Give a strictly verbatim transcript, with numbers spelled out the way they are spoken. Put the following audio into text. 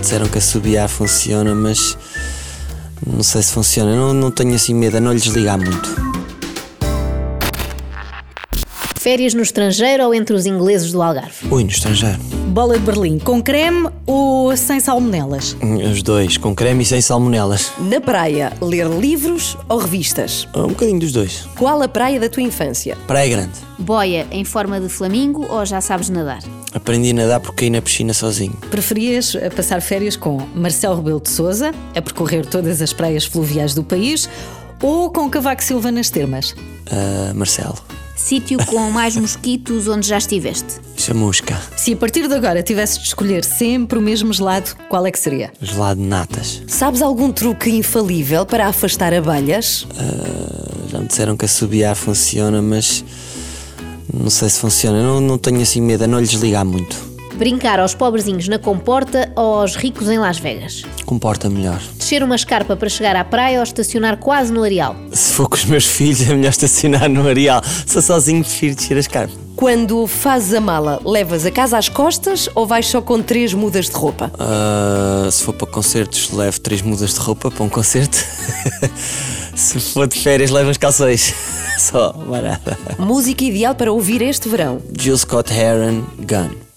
disseram que assobiar funciona, mas não sei se funciona. Não, não tenho assim medo, a não lhes ligar muito. Férias no estrangeiro ou entre os ingleses do Algarve? Ui, no estrangeiro. Bola de Berlim com creme ou sem salmonelas? Os dois, com creme e sem salmonelas. Na praia, ler livros ou revistas? Um bocadinho dos dois. Qual a praia da tua infância? Praia Grande. Boia em forma de flamingo ou já sabes nadar? Aprendi a nadar porque caí na piscina sozinho. Preferias passar férias com Marcelo Rebelo de Sousa, a percorrer todas as praias fluviais do país, ou com Cavaco Silva nas termas? Uh, Marcelo. Sítio com mais mosquitos onde já estiveste? Chamusca. Se a partir de agora tivesses de escolher sempre o mesmo gelado, qual é que seria? Gelado de natas. Sabes algum truque infalível para afastar abelhas? Uh, já me disseram que assobiar funciona, mas não sei se funciona. Não, não tenho assim medo, a não lhes ligar muito. Brincar aos pobrezinhos na comporta ou aos ricos em Las Vegas? Comporta melhor. Descer uma escarpa para chegar à praia ou estacionar quase no areal? Se for com os meus filhos é melhor estacionar no areal. Sou sozinho, prefiro descer a escarpa. Quando fazes a mala, levas a casa às costas ou vais só com três mudas de roupa? Uh, se for para concertos, levo três mudas de roupa para um concerto. Se for de férias, levo uns calções. Só, barata. Música ideal para ouvir este verão? Jill Scott Heron, Gun.